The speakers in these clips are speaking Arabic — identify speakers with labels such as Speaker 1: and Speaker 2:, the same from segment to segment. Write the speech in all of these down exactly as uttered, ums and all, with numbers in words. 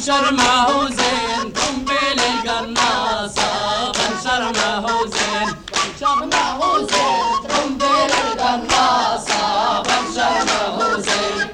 Speaker 1: بنشر ما هو زين قنبل القناصة بنشر ما هو زين بنشر ما هو زين قنبل القناصة بنشر ما هو زين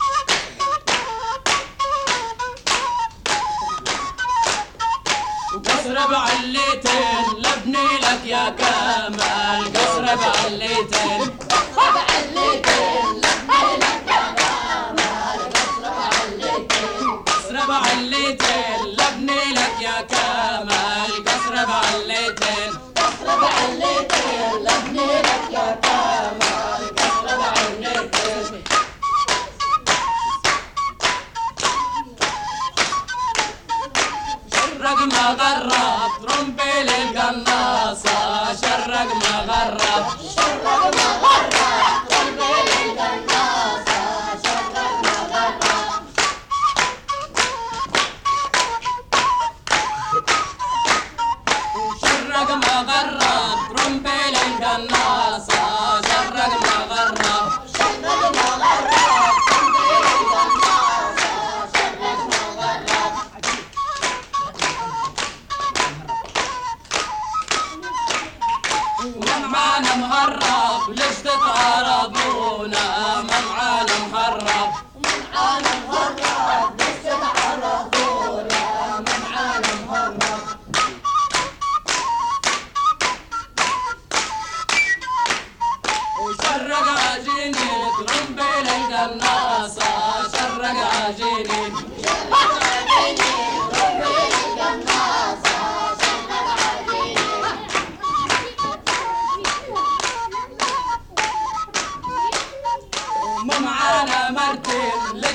Speaker 1: وقصر بعليتين لبني لك يا كمال قصر بعليتين قصر بعليتين لبني لك يا كمال قصر بعليتين قصر بعليتين لبني لك يا كمال قصر بعليتين قصر بعليتين لبني لك يا كمال قصر بعليتين شرق ما غرب ترمبيل القناصة شرق ما غرب شرق ما غرب ترمبيل القناصة شرق ما غرب شرق ما غرب ترمبيل القناصة شرق ما غرب شرق ما غرب ترمبيل القناصة شرق ما غرب ومعانا مهرب ليش تتعرضونا معانا مهرب معانا مهرب ليش تتعرضونا معانا مهرب وشرق عجيني ترمبيل القناصة شرق عجيني شرق عجيني ترمبيل القناصة شرق عجيني معانا مرتين